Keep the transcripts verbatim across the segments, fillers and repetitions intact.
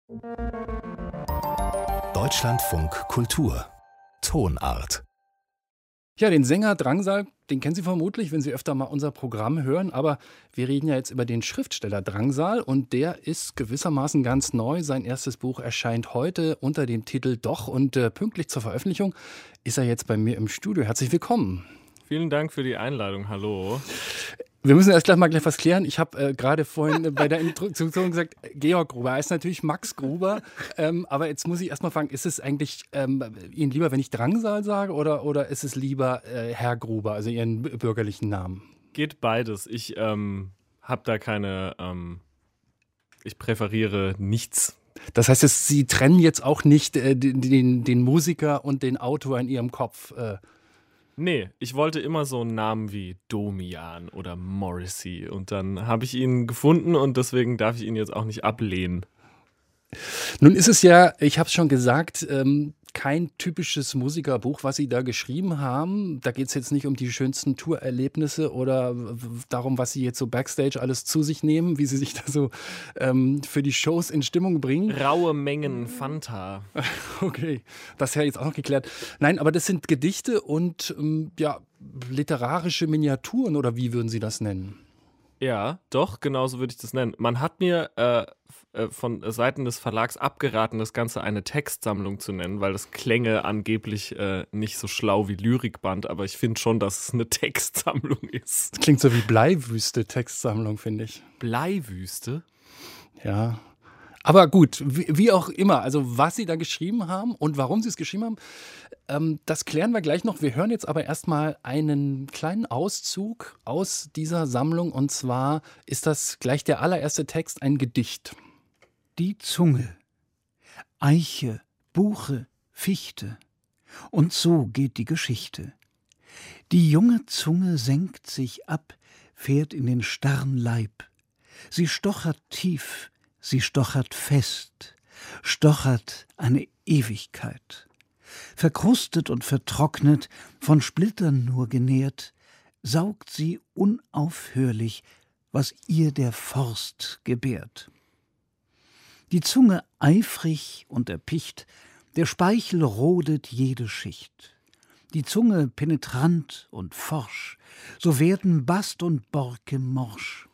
Deutschlandfunk Kultur Tonart. Ja, den Sänger Drangsal, den kennen Sie vermutlich, wenn Sie öfter mal unser Programm hören. Aber wir reden ja jetzt über den Schriftsteller Drangsal und der ist gewissermaßen ganz neu. Sein erstes Buch erscheint heute unter dem Titel Doch und äh, pünktlich zur Veröffentlichung ist er jetzt bei mir im Studio. Herzlich willkommen. Vielen Dank für die Einladung. Hallo. Wir müssen erst gleich mal gleich was klären. Ich habe äh, gerade vorhin bei der Introduktion gesagt, Georg Gruber, er ist natürlich Max Gruber. Ähm, aber jetzt muss ich erst mal fragen, ist es eigentlich ähm, Ihnen lieber, wenn ich Drangsal sage oder, oder ist es lieber äh, Herr Gruber, also Ihren bürgerlichen Namen? Geht beides. Ich ähm, habe da keine, ähm, ich präferiere nichts. Das heißt, es, Sie trennen jetzt auch nicht äh, den, den, den Musiker und den Autor in Ihrem Kopf? Äh. Nee, ich wollte immer so einen Namen wie Domian oder Morrissey und dann habe ich ihn gefunden und deswegen darf ich ihn jetzt auch nicht ablehnen. Nun ist es ja, ich habe es schon gesagt, ähm, kein typisches Musikerbuch, was Sie da geschrieben haben. Da geht es jetzt nicht um die schönsten Tourerlebnisse oder w- darum, was Sie jetzt so Backstage alles zu sich nehmen, wie Sie sich da so ähm, für die Shows in Stimmung bringen. Raue Mengen Fanta. Okay, das ja jetzt auch noch geklärt. Nein, aber das sind Gedichte und ähm, ja, literarische Miniaturen oder wie würden Sie das nennen? Ja, doch, genauso würde ich das nennen. Man hat mir äh, f- äh, von Seiten des Verlags abgeraten, das Ganze eine Textsammlung zu nennen, weil das klänge angeblich äh, nicht so schlau wie Lyrikband, aber ich finde schon, dass es eine Textsammlung ist. Das klingt so wie Bleiwüste, Textsammlung, finde ich. Bleiwüste? Ja. Aber gut, wie, wie auch immer, also was Sie da geschrieben haben und warum Sie es geschrieben haben, ähm, das klären wir gleich noch. Wir hören jetzt aber erstmal einen kleinen Auszug aus dieser Sammlung und zwar ist das gleich der allererste Text, ein Gedicht. Die Zunge. Eiche, Buche, Fichte. Und so geht die Geschichte. Die junge Zunge senkt sich ab, fährt in den starren Leib. Sie stochert tief, sie stochert fest, stochert eine Ewigkeit. Verkrustet und vertrocknet, von Splittern nur genährt, saugt sie unaufhörlich, was ihr der Forst gebärt. Die Zunge eifrig und erpicht, der Speichel rodet jede Schicht. Die Zunge penetrant und forsch, so werden Bast und Borke morsch.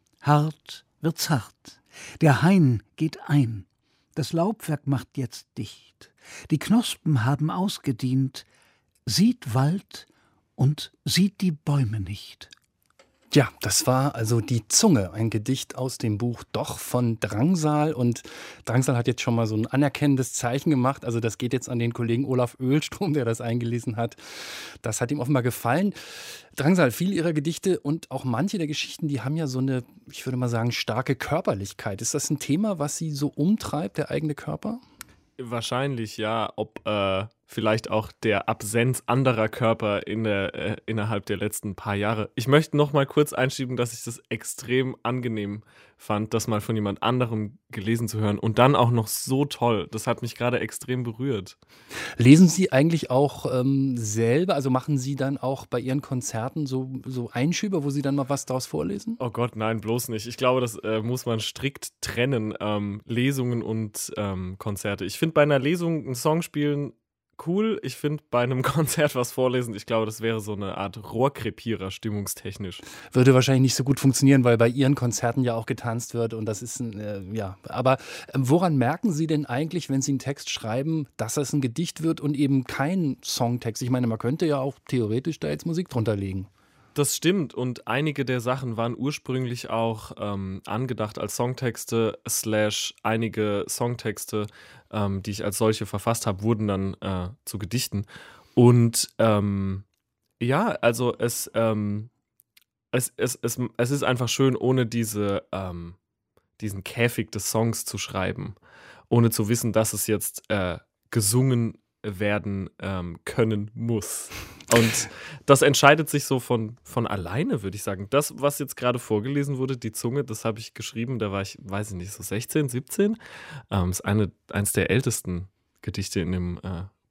Hart wird zart, der Hain geht ein, das Laubwerk macht jetzt dicht, die Knospen haben ausgedient, sieht Wald und sieht die Bäume nicht. Ja, das war also Die Zunge, ein Gedicht aus dem Buch Doch von Drangsal. Und Drangsal hat jetzt schon mal so ein anerkennendes Zeichen gemacht. Also das geht jetzt an den Kollegen Olaf Oehlstrom, der das eingelesen hat. Das hat ihm offenbar gefallen. Drangsal, viele Ihrer Gedichte und auch manche der Geschichten, die haben ja so eine, ich würde mal sagen, starke Körperlichkeit. Ist das ein Thema, was Sie so umtreibt, der eigene Körper? Wahrscheinlich, ja. Ob äh, vielleicht auch der Absenz anderer Körper in der, äh, innerhalb der letzten paar Jahre. Ich möchte noch mal kurz einschieben, dass ich das extrem angenehm fand, das mal von jemand anderem gelesen zu hören. Und dann auch noch so toll. Das hat mich gerade extrem berührt. Lesen Sie eigentlich auch ähm, selber, also machen Sie dann auch bei Ihren Konzerten so, so Einschübe, wo Sie dann mal was daraus vorlesen? Oh Gott, nein, bloß nicht. Ich glaube, das äh, muss man strikt trennen, ähm, Lesungen und ähm, Konzerte. Ich finde bei einer Lesung einen Song spielen cool. Ich finde bei einem Konzert was vorlesen, ich glaube, das wäre so eine Art Rohrkrepierer stimmungstechnisch. Würde wahrscheinlich nicht so gut funktionieren, weil bei Ihren Konzerten ja auch getanzt wird und das ist ein, äh, ja. Aber äh, woran merken Sie denn eigentlich, wenn Sie einen Text schreiben, dass das ein Gedicht wird und eben kein Songtext? Ich meine, man könnte ja auch theoretisch da jetzt Musik drunter legen. Das stimmt und einige der Sachen waren ursprünglich auch ähm, angedacht als Songtexte, slash einige Songtexte, ähm, die ich als solche verfasst habe, wurden dann äh, zu Gedichten. Und ähm, ja, also es, ähm, es, es, es, es ist einfach schön, ohne diese, ähm, diesen Käfig des Songs zu schreiben, ohne zu wissen, dass es jetzt äh, gesungen werden ähm, können muss. Und das entscheidet sich so von, von alleine, würde ich sagen. Das, was jetzt gerade vorgelesen wurde, die Zunge, das habe ich geschrieben, da war ich, weiß ich nicht, so sechzehn, siebzehn. Ähm, ist eine, eins der ältesten Gedichte in dem äh, Buch.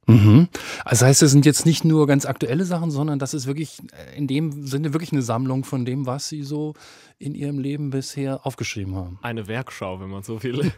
Mhm. Also heißt, es sind jetzt nicht nur ganz aktuelle Sachen, sondern das ist wirklich äh, in dem Sinne wirklich eine Sammlung von dem, was Sie so in Ihrem Leben bisher aufgeschrieben haben. Eine Werkschau, wenn man so will.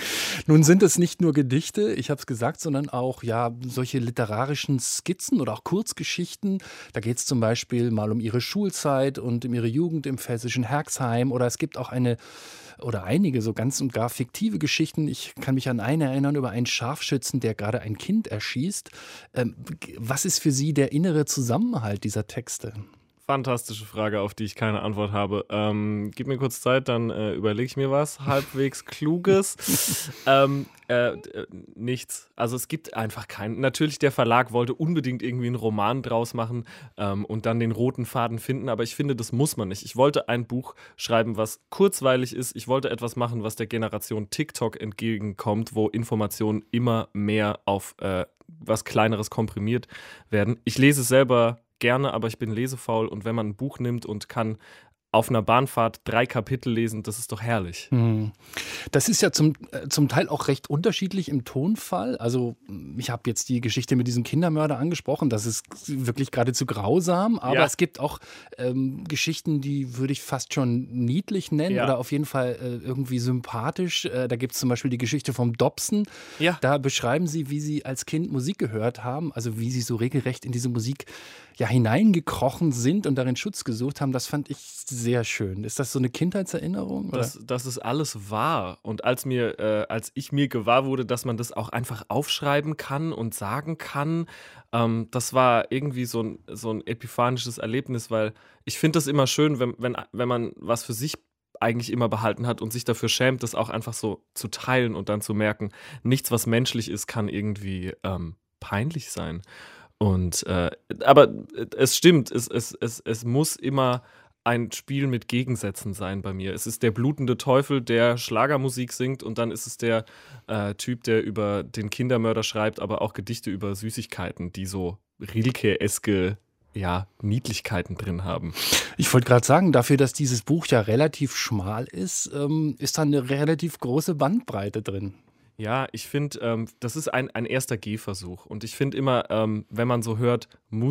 Nun sind es nicht nur Gedichte, ich habe es gesagt, sondern auch ja solche literarischen Skizzen oder auch Kurzgeschichten. Da geht es zum Beispiel mal um Ihre Schulzeit und um Ihre Jugend im pfälzischen Herxheim. Oder es gibt auch eine oder einige so ganz und gar fiktive Geschichten. Ich kann mich an eine erinnern über einen Scharfschützen, der gerade ein Kind erschießt. Ähm, was ist für Sie der innere Zusammenhalt dieser Texte? Fantastische Frage, auf die ich keine Antwort habe. Ähm, gib mir kurz Zeit, dann äh, überlege ich mir was halbwegs Kluges. ähm, äh, äh, nichts. Also es gibt einfach keinen. Natürlich, der Verlag wollte unbedingt irgendwie einen Roman draus machen ähm, und dann den roten Faden finden, aber ich finde, das muss man nicht. Ich wollte ein Buch schreiben, was kurzweilig ist. Ich wollte etwas machen, was der Generation TikTok entgegenkommt, wo Informationen immer mehr auf äh, was Kleineres komprimiert werden. Ich lese es selber gerne, aber ich bin lesefaul und wenn man ein Buch nimmt und kann auf einer Bahnfahrt drei Kapitel lesen, das ist doch herrlich. Hm. Das ist ja zum, äh, zum Teil auch recht unterschiedlich im Tonfall. Also ich habe jetzt die Geschichte mit diesem Kindermörder angesprochen. Das ist wirklich geradezu grausam. Aber Ja. es gibt auch ähm, Geschichten, die würde ich fast schon niedlich nennen Ja. oder auf jeden Fall äh, irgendwie sympathisch. Äh, da gibt es zum Beispiel die Geschichte vom Dobson. Ja. Da beschreiben Sie, wie Sie als Kind Musik gehört haben. Also wie Sie so regelrecht in diese Musik ja, hineingekrochen sind und darin Schutz gesucht haben. Das fand ich sehr schön. Ist das so eine Kindheitserinnerung? Oder? Das, das ist alles wahr. Und als mir, äh, als ich mir gewahr wurde, dass man das auch einfach aufschreiben kann und sagen kann, ähm, das war irgendwie so ein, so ein epiphanisches Erlebnis, weil ich finde das immer schön, wenn, wenn, wenn man was für sich eigentlich immer behalten hat und sich dafür schämt, das auch einfach so zu teilen und dann zu merken, nichts, was menschlich ist, kann irgendwie ähm, peinlich sein. Und äh, aber es stimmt, es, es, es, es muss immer ein Spiel mit Gegensätzen sein bei mir. Es ist der blutende Teufel, der Schlagermusik singt und dann ist es der äh, Typ, der über den Kindermörder schreibt, aber auch Gedichte über Süßigkeiten, die so Rilke-eske ja, Niedlichkeiten drin haben. Ich wollte gerade sagen, dafür, dass dieses Buch ja relativ schmal ist, ähm, ist da eine relativ große Bandbreite drin. Ja, ich finde, ähm, das ist ein, ein erster Gehversuch. Und ich finde immer, ähm, wenn man so hört,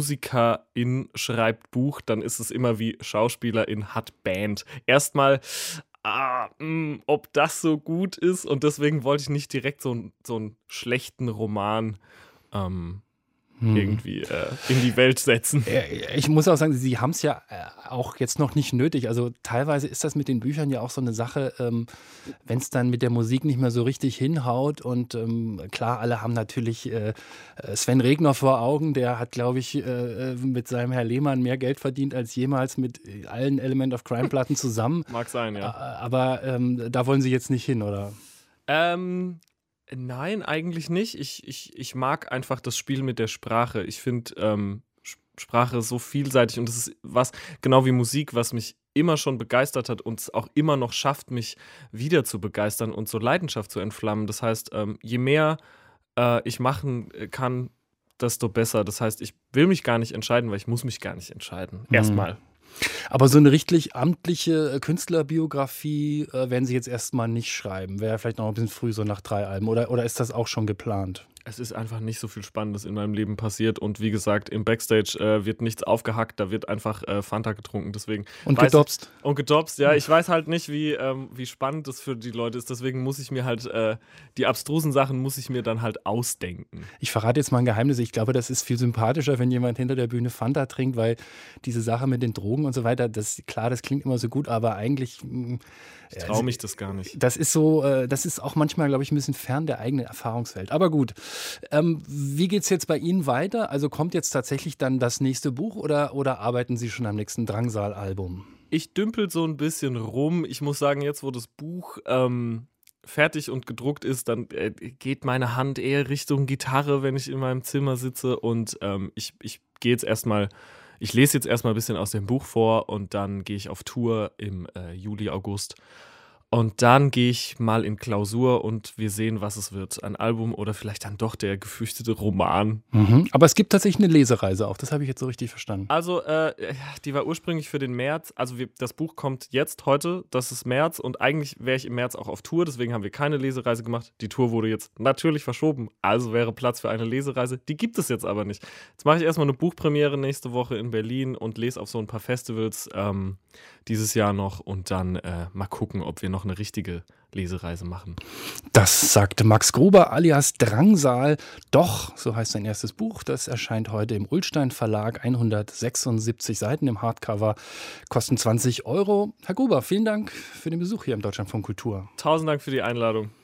Musikerin schreibt Buch, dann ist es immer wie Schauspielerin hat Band. Erstmal, ah, mh, ob das so gut ist. Und deswegen wollte ich nicht direkt so, so einen schlechten Roman ähm, hm. irgendwie äh, in die Welt setzen. Ich muss auch sagen, Sie haben es ja auch jetzt noch nicht nötig. Also teilweise ist das mit den Büchern ja auch so eine Sache, ähm, wenn es dann mit der Musik nicht mehr so richtig hinhaut. Und ähm, klar, alle haben natürlich äh, Sven Regner vor Augen. Der hat, glaube ich, äh, mit seinem Herr Lehmann mehr Geld verdient als jemals mit allen Element of Crime-Platten zusammen. Mag sein, ja. Aber ähm, da wollen Sie jetzt nicht hin, oder? Ähm... Nein, eigentlich nicht. Ich, ich, ich mag einfach das Spiel mit der Sprache. Ich finde ähm, Sprache so vielseitig und das ist was, genau wie Musik, was mich immer schon begeistert hat und es auch immer noch schafft, mich wieder zu begeistern und so Leidenschaft zu entflammen. Das heißt, ähm, je mehr äh, ich machen kann, desto besser. Das heißt, ich will mich gar nicht entscheiden, weil ich muss mich gar nicht entscheiden. Mhm. Erstmal. Aber so eine richtig amtliche Künstlerbiografie äh, werden Sie jetzt erstmal nicht schreiben. Wäre vielleicht noch ein bisschen früh, so nach drei Alben. Oder, oder ist das auch schon geplant? Es ist einfach nicht so viel Spannendes in meinem Leben passiert. Und wie gesagt, im Backstage äh, wird nichts aufgehackt, da wird einfach äh, Fanta getrunken. Deswegen und gedopst. Ich, und gedopst, ja. Ich weiß halt nicht, wie, ähm, wie spannend das für die Leute ist. Deswegen muss ich mir halt, äh, die abstrusen Sachen muss ich mir dann halt ausdenken. Ich verrate jetzt mal ein Geheimnis. Ich glaube, das ist viel sympathischer, wenn jemand hinter der Bühne Fanta trinkt, weil diese Sache mit den Drogen und so weiter, das, klar, das klingt immer so gut, aber eigentlich... Ich traue mich das gar nicht. Das ist so, äh, das ist auch manchmal, glaube ich, ein bisschen fern der eigenen Erfahrungswelt. Aber gut, ähm, wie geht es jetzt bei Ihnen weiter? Also kommt jetzt tatsächlich dann das nächste Buch oder, oder arbeiten Sie schon am nächsten Drangsal-Album? Ich dümpel so ein bisschen rum. Ich muss sagen, jetzt wo das Buch ähm, fertig und gedruckt ist, dann äh, geht meine Hand eher Richtung Gitarre, wenn ich in meinem Zimmer sitze und ähm, ich, ich gehe jetzt erstmal Ich lese jetzt erstmal ein bisschen aus dem Buch vor und dann gehe ich auf Tour im äh, Juli, August. Und dann gehe ich mal in Klausur und wir sehen, was es wird. Ein Album oder vielleicht dann doch der gefürchtete Roman. Mhm. Aber es gibt tatsächlich eine Lesereise auch, das habe ich jetzt so richtig verstanden. Also, äh, die war ursprünglich für den März. Also, wir, das Buch kommt jetzt, heute, das ist März. Und eigentlich wäre ich im März auch auf Tour, deswegen haben wir keine Lesereise gemacht. Die Tour wurde jetzt natürlich verschoben, also wäre Platz für eine Lesereise. Die gibt es jetzt aber nicht. Jetzt mache ich erstmal eine Buchpremiere nächste Woche in Berlin und lese auf so ein paar Festivals ähm, dieses Jahr noch. Und dann äh, mal gucken, ob wir noch eine richtige Lesereise machen. Das sagte Max Gruber alias Drangsal. Doch, so heißt sein erstes Buch. Das erscheint heute im Ullstein Verlag. hundertsechsundsiebzig Seiten im Hardcover. Kosten zwanzig Euro. Herr Gruber, vielen Dank für den Besuch hier im Deutschlandfunk Kultur. Tausend Dank für die Einladung.